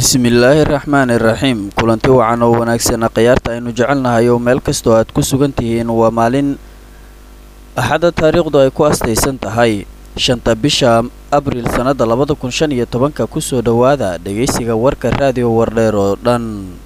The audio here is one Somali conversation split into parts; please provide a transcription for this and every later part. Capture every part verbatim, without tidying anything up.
bismillaahi raxmaani raxiim kulanti wacan oo wanaagsan qiyaarta aynu jecelnahay oo meel kastoo aad ku sugan tihiin waa maalin axada taariikhdu ay ku astaysan tahay shanta bisha abriil sanada labada kun shan iyo tobanka kusoo dhawaada dhageysiga warka raadiyo wardheer oo dhan.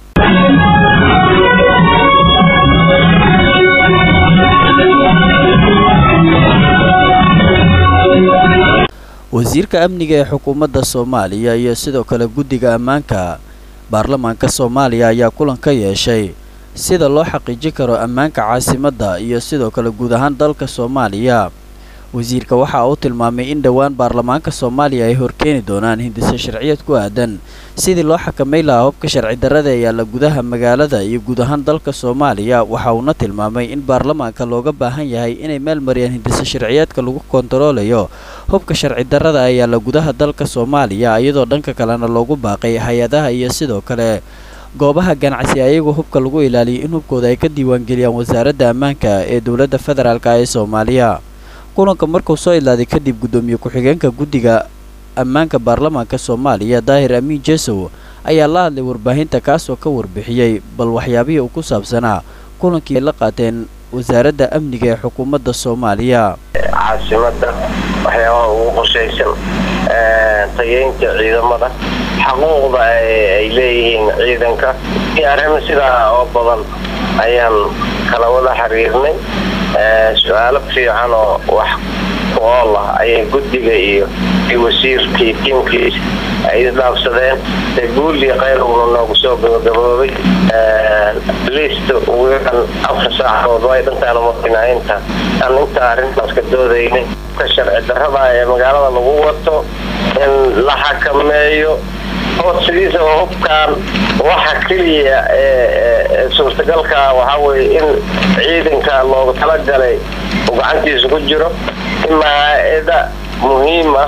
wasiirka amniga ee xukuumadda Soomaaliya iyo sidoo kale guddiga ammaanka baarlamaanka Soomaaliya ayaa kulan ka yeeshay sida loo xaqiijin karo ammaanka caasimadda iyo sidoo kale guud ahaan dalka Soomaaliya. wasiirka waxa uu tilmaamay in dhawaan baarlamaanka Soomaaliya ay horkeeni doonaan hindise sharciyad ku aadan sidii loo xakameyn lahaa hubka sharci darrada ee yaalla gudaha magaalada iyo guud ahaan dalka Soomaaliya. waxa uu tilmaamay in baarlamaanka looga baahan yahay inay meel mariyaan hindise sharciyadka lagu kontaroolayo hubka sharci darrada ee yaalla gudaha dalka Soomaaliya iyadoo dhanka kalena loogu baaqay hay'adaha iyo sidoo kale goobaha ganacsi ayagu hubka lagu ilaaliyo in hubkooda ay ka diiwaan geliyaan wasaaradda ammaanka ee dawladda federaalka ee Soomaaliya. kulanka markuu soo ilaaday kadib gudoomiye ku-xigeenka guddiga ammaanka baarlamaanka Soomaaliya Daahir Amiin Jeesow ayaa la hadlay warbaahinta kaasoo ka warbixiyay bal waxyaabihii uu ku saabsanaa kulankii ay la qaateen wasaaradda amniga ee xukuumadda Soomaaliya. caasimadda waxyaabaha ugu qorshaysan tayeynta ciidamada xuquuqda ay leeyihiin ciidanka iyo arrimo sidaa oo badan ayaan kala wada xiriirnay. su'aalo fiican oo wax ku ool ah ayay guddiga iyo wasiirkii tiimkiisa ay isdhaafsadeen. guul iyo khayr uuna noogu soo gabagaboobay liist ugu yaraan afar saacadood way dhantaana madaxweynaha aan inta arrintaas ka doodaynay ka sharci darrada ee magaalada lagu wato in la xakameeyo oo sidiisa oo hubkaan waxa keliya ee suurtagalka waxa weeye in ciidanka loogu talagalay uu gacantiisa ku jiro in hay'ada muhiim ah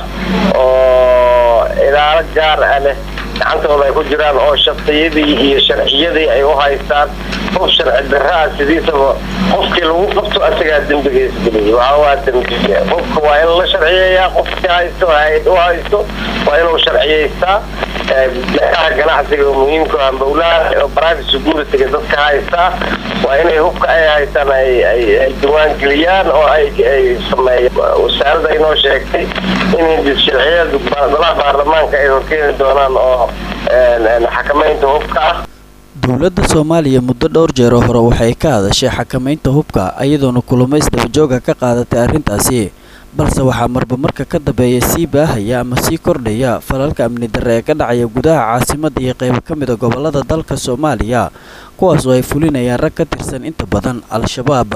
oo ilaalo gaar ah leh gacantooda ay ku jiraan oo shaqiyadii iyo sharciyadii ay u haystaan qof sharci darraa sidiisaba qofkii lagu qabto asagaa dembigiisa geliyay waxa waa dembiga qofka waa in la sharciyeeyaa qofkii haysto hay'ad u haysto waa inuu sharciyeystaa meelaha ganacsiga muhiimka ah dawladda oo private security dadka haystaa waa inay hubka ay haystaan ay ay diiwaan geliyaan oo ay ay sameeyaan. wasaaradda inoo sheegtay in sharciyada baarlamaanka ay horkeeni doonaan oo xakameynta hubka ah. dawladda Soomaaliya muddo dhowr jeer hore waxay ka hadashay xakameynta hubka iyadoona kulamo isdaba jooga ka qaadatay arrintaasi, balse waxaa marba marka ka dambeeya sii baahaya ama sii kordhaya falalka amni darre ee ka dhacaya gudaha caasimadda iyo qaybo ka mid ah gobollada dalka Soomaaliya kuwaas oo ay fulinayaan rag ka tirsan inta badan Al-Shabaab.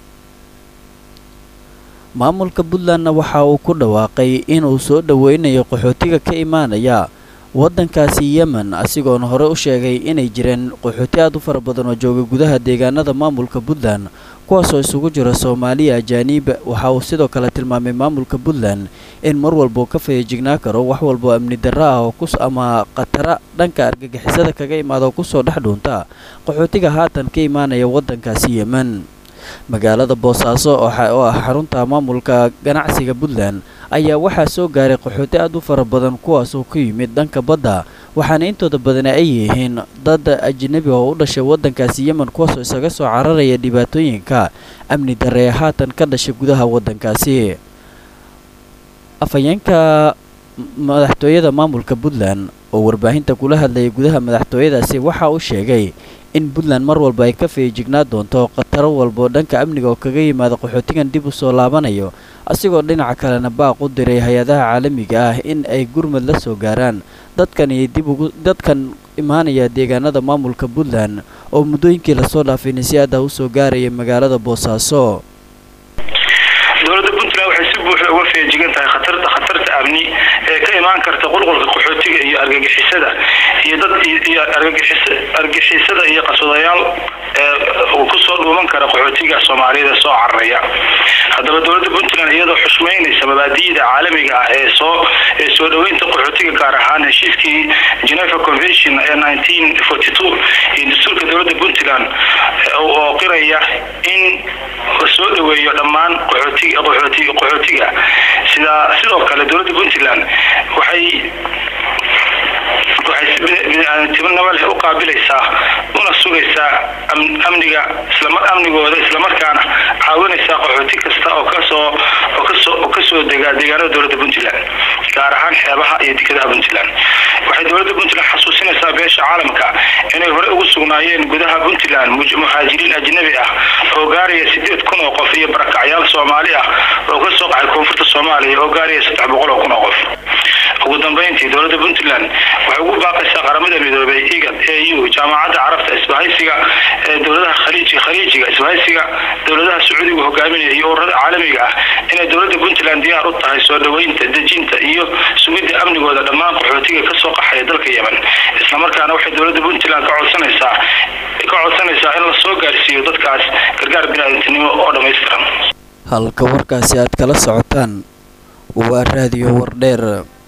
maamulka Puntland waxa uu ku dhawaaqay in uu soo dhaweynayo qaxootiga ka imaanaya waddankaasi Yemen asigoona hore u sheegay inay jireen qaxooti aad u fara badan oo jooga gudaha deegaanada maamulka Puntland kuwaas oo isugu jira Soomaaliya ajaanib. waxa uu sidoo kale tilmaamay maamulka Puntland in mar walba ka feejignaa karo wax walba amni darro ah oo ku ama qatara dhanka argagixisada kaga imaado ku soo dhex dhuunta qaxootiga haatan ka imaanaya waddankaasi Yemen. magaalada Boosaaso oo ah xarunta maamulka ganacsiga Puntland ayaa waxaa soo gaaray qaxooti aad u fara badan kuwaas oo ku yimid dhanka badda waxaana intooda badan ay yihiin dad ajnabi oo u dhashay waddankaasi Yemen kuwaas oo isaga soo cararaya dhibaatooyinka amni darre ee haatan ka dhashay gudaha waddankaasi. afhayeenka madaxtooyada maamulka Puntland oo warbaahinta kula hadlayay gudaha madaxtooyadaasi waxa uu sheegay in Puntland mar walba ay ka feejignaa doonto qataro walba dhanka amniga oo kaga yimaada qaxootigan dib u soo laabanayo asigoo dhinaca kalena baaq u diray hay'adaha caalamiga ah in ay gurmad la soo gaaraan dadkan iyo dib ugu dadkan imaanaya deegaanada maamulka Puntland oo muddooyinkii la soo dhaafay si aad u soo gaaraya magaalada Boosaaso. dawladda Puntland waxay si buuxda uga feejigan tahay khatarta khatarta amni ee ka imaan karta qulqulka qaxootiga iyo argagixisada iyo dad iyo argagixisada argagixisada iyo qaswadayaal ee ku soo dhuuman kara qaxootiga Soomaalida soo cararaya. haddaba dawladda Puntland iyadoo xushmeynaysa mabaadi'da caalamiga ah ee soo ee soo dhaweynta qaxootiga gaar ahaan heshiiskii Geneva Convention ee nineteen forty-two iyo dastuurka dawladda Puntland oo qiraya in la soo dhaweeyo dhammaan qaxootiga qaxootiga qaxootiga sida sidoo kale dawladda Puntland waxay waxay bini'aadantinimo leh u qaabilaysaa una sugaysaa amniga isla amnigooda isla markaana caawinaysaa qaxooti kasta oo ka soo oo ka soo oo ka soo dega deegaanada dowladda Puntland gaar ahaan xeebaha iyo dekedaha Puntland waxay dowladda Puntland xasuusinaysaa beesha caalamka inay hore ugu sugnaayeen gudaha Puntland muhaajiriin ajnabi ah oo gaaraya sideed kun oo qof iyo barakacyaal Soomaali ah oo ka soo qaxay koonfurta Soomaaliya oo gaaraya saddex boqol oo kun oo qof ugu dambeyntii dowladda Puntland waxay ugu baaqaysaa qaramada midoobay I G A D E U jaamacadda Carabta isbahaysiga ee dowladaha khaliijka khaliijka isbahaysiga dowladaha Sacuudiga hogaaminaya iyo ururada caalamiga ah inay dowladda Puntland diyaar u tahay soo dhaweynta dejinta iyo sugidda amnigooda dhammaan qaxootiga ka soo qaxay dalka Yemen isla markaana waxay dowladda Puntland ka codsanaysaa ka codsanaysaa in la soo gaarsiiyo dadkaas gargaar bini'aadantinimo oo dhameystiran halka warkaasi aad kala socotaan waa raadiyo wardheer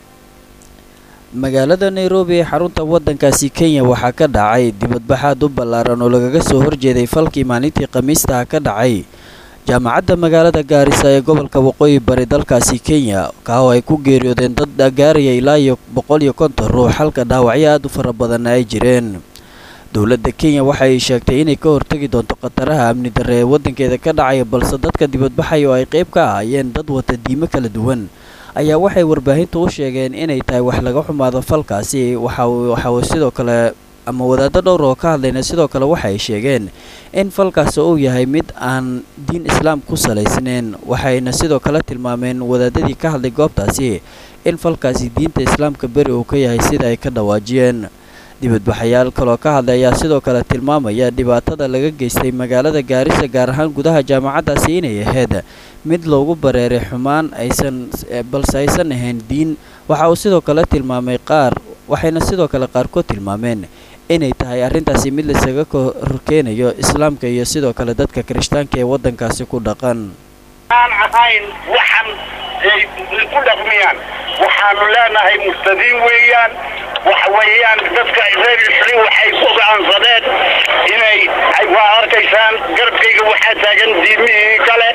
magaalada Nairobi ee xarunta wadankaasi Kenya waxaa ka dhacay dibadbaxaad u ballaaran oo lagaga soo horjeeday falkii maalintii Khamiista ka dhacay jaamacadda magaalada Garissa ee gobolka Waqooyi Bari dalkaasi Kenya ka oo ay ku geeriyoodeen dad gaaraya ilaa iyo boqol iyo konton ruux halka dhaawacyo aad u fara badan ay jireen dowladda Kenya waxa ay sheegtay inay ka hortagi doonto qataraha amni darre ee wadankeeda ka dhacay balse dadka dibadbaxaya oo ay qayb ka ahaayeen dad wata diimo kala duwan ayaa waxay warbaahintu u sheegeen inay tahay wax laga xumaado falkaasi waxa waxa sidoo kale ama wadaaddo dhowr oo ka hadlayna sidoo kale waxay sheegeen in falkaasi uu yahay mid aan diin islaam ku salaysnayn waxayna sidoo kale tilmaameen wadaadadii ka hadlay goobtaasi in falkaasi diinta islaamka bari uu ka yahay sida ay ka dhawaajiyeen dibadbaxayaal kaloo ka hadlay ayaa sidoo kale tilmaamaya dhibaatada laga geystay magaalada Garissa gaar ahaan gudaha jaamacaddaasi inay ahayd mid loogu bareeray xumaan aysan balse aysan ahayn diin waxa uu sidoo kale tilmaamay qaar waxayna sidoo kale qaarkood tilmaameen inay tahay arrintaasi mid la isaga horkeenayo islaamka iyo sidoo kale dadka Kirishtaanka ee wadankaasi ku dhaqan aan ahayn waxan ay ku dhaqmiyaan waxaanu leenahay mustadiin weeyaan waxa weeyaan dadka reer Israa'iil waxay ku go'aansadeen inay ay waa arkaysaan garabkayga waxa taagan diimihii kale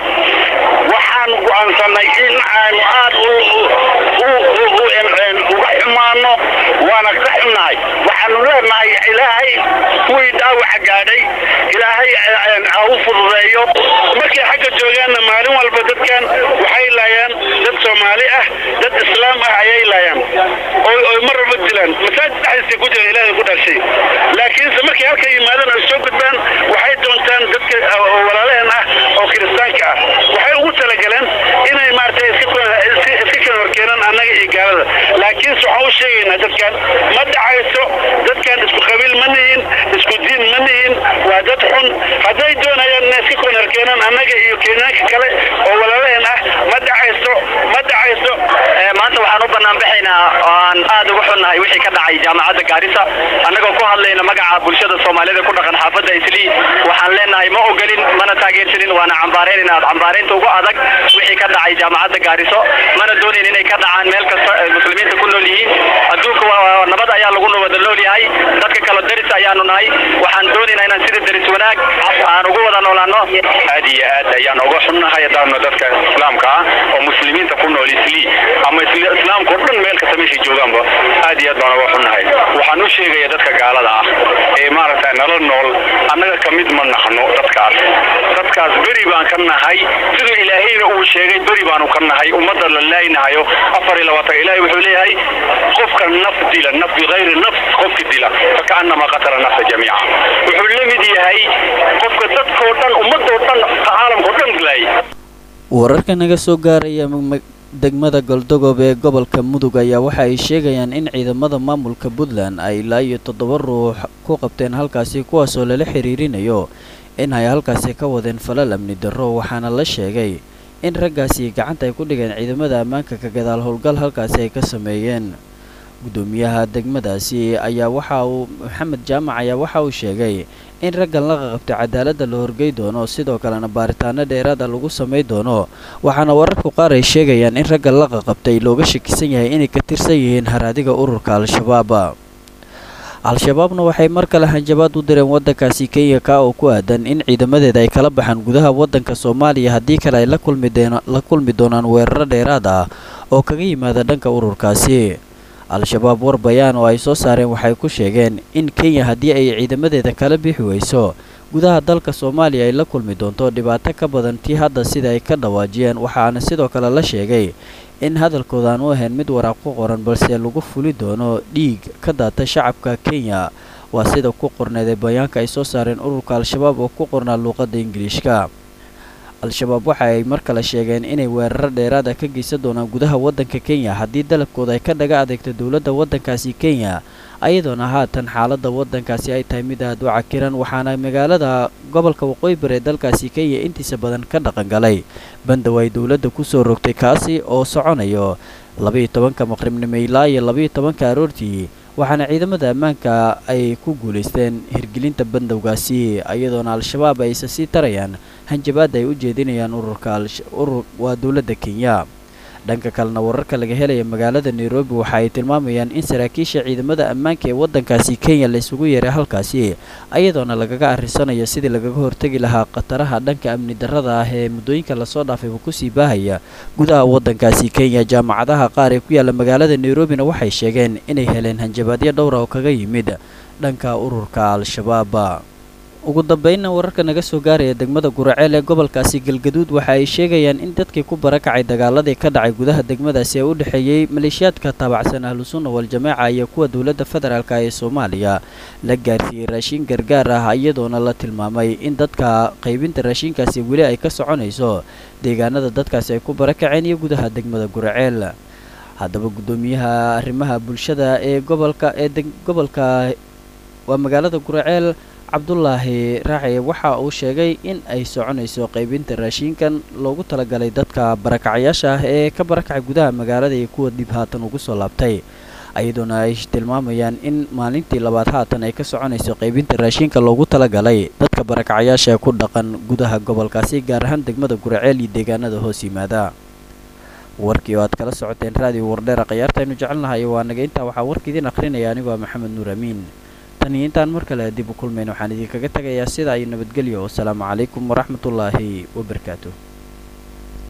waxaan go'aansanay in aan aad u u u uga xumaano waana ka xunahay waxaanu leenahay ilaahay kuwii dhaawac gaadhay ilaahay ha u fududeeyo markii xagga joogaana maalin walba dadkan waxay laayaan dad Soomaali ah dad islaam ah ayay laayaan oo oo marba dilaan masaajid dhaxdiisa ku jira ilaahay ku dhashay laakiin markii halka yimaadaan ay soo gudbaan waxay doontaan dadka walaalaheen ah oo Kiristaanka ah waxay ugu talagaleen inay maartay iska iska kala horkeenan annaga iyo gaalada laakiin waxa uu sheegayna dadkan ma dhacayso dadkan isku qabiil ma nihin isku diin ma nihin waa dad xun haday doonayaan inay iska kala horkeenan annaga iyo Kenyaanka kale oo walaalaheen ah ma dhacayso ma dhacayso maanta waxaan u banaan baxaynaa aan aad ugu xunnahay wixii ka dhacay jaamacadda Garissa annagoo ku hadlayna magaca bulshada Soomaaliyeed ku dhaqan xaafadda Islii waxaan leenahay ma ogolin mana taageersanin waana cambaareynaa cambaareynta ugu adag wixii ka dhacay jaamacadda Garissa mana doonin inay ka dhacaan meel kasta muslimiinta ku nool yihiin adduunka waa nabad ayaa lagu wada nool yahay dadka kala daris ayaanu nahay waxaan doonaynaa inaan sida daris wanaag aan ugu wada noolaano aad iyo aad ayaan uga xunnahay dadka dadka islaamka ah oo muslimiinta ku nool Islii ama islaamku dhan meel kasta meeshii joogaanba aad iyo aad baan uga xunnahay waxaan u sheegayaa dadka gaalada ah ee maaragtay nolol nool annaga kamid ma nahno dadkaas dadkaas bari baan ka nahay sidoo ilaahayna uu sheegay bari baanu ka nahay ummadda la laaynayo afar iyo labaatan ilaahay wuxuu leeyahay qofka naf dila naf bigayri naf qofka dila fakaannama qatala nafsa jamiica wuxuu la mid yahay qofka dadkoo dhan ummadoo dhan caalamkoo dhan dilay wararka naga soo gaaraya degmada Galdogob ee gobolka Mudug ayaa waxa ay sheegayaan in ciidamada maamulka Puntland ay ilaa iyo toddoba ruux ku qabteen halkaasi kuwaas oo lala xiriirinayo in ay halkaasi ka wadeen falal amni darro waxaana la sheegay in raggaasi gacanta ay ku dhigeen ciidamada ammaanka ka gadaal howlgal halkaasi ay ka sameeyeen gudoomiyaha degmadaasi ayaa waxa uu Maxamed Jaamac ayaa waxa uu sheegay in raggan la qabtay cadaaladda la horgey doono sidoo kalena baaritaano dheeraad ah lagu sameey doono waxaana wararku qaar ay sheegayaan in raggan la qabtay looga shakisan yahay inay ka tirsan yihiin haraadiga ururka Al-Shabaab Al-Shabaabna waxay mar kale hanjabaad u direen wadankaasi Kenya ka oo ku aadan in ciidamadeeda ay kala baxaan gudaha wadanka Soomaaliya haddii kale ay la kulmi doonaan la kulmi doonaan weerar dheeraad ah oo kaga yimaada dhanka ururkaasi al-shabaab war bayaan oo ay soo saareen waxay ku sheegeen in Kenya haddii ay ciidamadeeda kala bixi weyso gudaha dalka Soomaaliya ay la kulmi doonto dhibaato ka badan tii hadda sida ay ka dhawaajiyeen waxaana sidoo kale la sheegay in hadalkoodan uu ahayn mid waraaq ku qoran balse lagu fuli doono dhiig ka daata shacabka Kenya waa sida ku qorneeday bayaanka ay soo saareen ururka al-shabaab oo ku qornaa luqadda Ingiriiska al-shabaab waxa ay mar kale sheegeen inay weerar dheeraad ah ka geysan doonaan gudaha waddanka Kenya haddii dalabkooda ay ka dhaga adeegto dowladda waddankaasi Kenya ayadoona haatan xaaladda waddankaasi ay tahay mid aad u cakiran waxaana magaalada gobolka waqooyi bari dalkaasi Kenya intiisa badan ka dhaqan galay bandow ay dowladda ku soo rogtay kaasi oo soconayo laba iyo tobanka maqribnimo ilaa iyo laba iyo tobanka aroortii waxaana ciidamada ammaanka ay ku guuleysteen hirgelinta bandowgaasi ayadoona al-shabaab ay sii tarayaan hanjabaad ay u jeedinayaan ururka urur waa dowladda Kenya dhanka kalena wararka laga helaya magaalada Nairobi waxa ay tilmaamayaan in saraakiisha ciidamada ammaanka ee waddankaasi Kenya la isugu yeeray halkaasi ayadoona lagaga arisanayo sidii lagaga hortagi lahaa qataraha dhanka amni darrada ah ee muddooyinka la soo dhaafay ku sii baahaya gudaha waddankaasi Kenya jaamacadaha qaar ee ku yaala magaalada Nairobina waxay sheegeen inay heleen hanjabaadyo dhowr ah oo kaga yimid dhanka ururka al-shabaab ugu dambeynna wararka naga soo gaaraya degmada Guraceel ee gobolkaasi Galgaduud waxa ay sheegayaan in dadkii ku barakacay dagaaladii ka dhacay gudaha degmadaasi ee u dhaxeeyay maleeshiyaadka taabacsan Ahlus Sunnah wal Jamaaca iyo kuwa dowladda federaalka ee Soomaaliya la gaarsiiyay raashin gargaar ah iyadoona la tilmaamay in dadka qaybinta raashinkaasi weli ay ka soconayso deegaanada dadkaasi ay ku barakaceen iyo gudaha degmada Guraceel haddaba gudoomiyaha arrimaha bulshada ee gobolka ee gobolka waa magaalada Guraceel Cabdullaahi Raaci waxa uu sheegay in ay soconayso qaybinta raashinkan loogu talagalay dadka barakacayaasha ah ee ka barakacay gudaha magaalada iyo kuwa dib haatan ugu soo laabtay ayadoona ay tilmaamayaan in maalintii labaad haatan ay ka soconayso qaybinta raashinka loogu talagalay dadka barakacayaasha ku dhaqan gudaha gobolkaasi gaar ahaan degmada Guraceel iyo deegaanada hoos yimaada warkii oo aad kala socoteen raadiyo wardheer qiyaartaynu jecelnahay waa naga intaa waxa warkiidin akhrinaya anigu Maxamed Nuur Amiin tan intaan mar kale dib u kulmayno waxaan idinkaga tagayaa sida ay nabadgelyo wassalaamu calaykum waraxmatullaahi wabarakaatuh